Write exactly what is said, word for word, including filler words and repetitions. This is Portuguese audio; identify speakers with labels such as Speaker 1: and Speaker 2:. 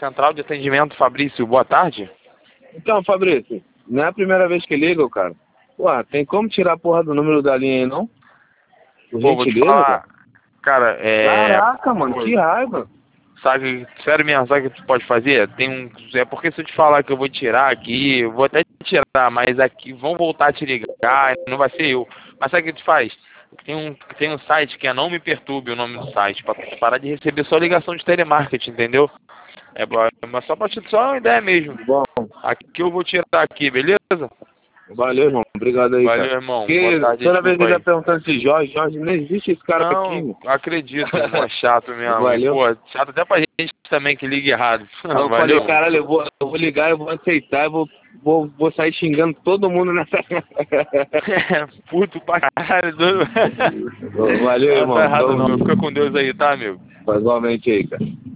Speaker 1: central de atendimento, Fabrício. Boa tarde.
Speaker 2: Então, Fabrício, não é a primeira vez que liga, cara. Ué, tem como tirar a porra do número da linha aí, não? Por
Speaker 1: Pô, vou te
Speaker 2: gentileza,
Speaker 1: falar, cara, é...
Speaker 2: Caraca, mano, que raiva.
Speaker 1: Sabe, sério mesmo, sabe o que tu pode fazer? Tem um... É porque se eu te falar que eu vou tirar aqui, eu vou até tirar, mas aqui vão voltar a te ligar, não vai ser eu. Mas sabe o que tu faz? Tem um, tem um site que é Não Me Perturbe, o nome do site, pra tu parar de receber só ligação de telemarketing, entendeu? É, mas só pra te só uma ideia mesmo.
Speaker 2: Bom,
Speaker 1: Aqui eu vou tirar aqui, beleza?
Speaker 2: valeu, irmão. Obrigado aí,
Speaker 1: Valeu,
Speaker 2: cara.
Speaker 1: irmão.
Speaker 2: Porque
Speaker 1: Boa tarde,
Speaker 2: toda vez
Speaker 1: desculpa
Speaker 2: ele
Speaker 1: aí.
Speaker 2: tá perguntando se Jorge, Jorge, não existe esse cara aqui,
Speaker 1: Não,
Speaker 2: meu.
Speaker 1: acredito, irmão, é chato mesmo.
Speaker 2: Valeu.
Speaker 1: Pô, chato até pra gente também que liga errado.
Speaker 2: Aí eu
Speaker 1: Valeu.
Speaker 2: falei, caralho, eu vou, eu vou ligar, eu vou aceitar, eu vou, vou, vou sair xingando todo mundo nessa...
Speaker 1: Puto pra caralho. doido.
Speaker 2: Valeu,
Speaker 1: Não,
Speaker 2: irmão.
Speaker 1: tá errado
Speaker 2: Então,
Speaker 1: não. Fica com Deus aí, tá, amigo?
Speaker 2: igualmente aí, cara.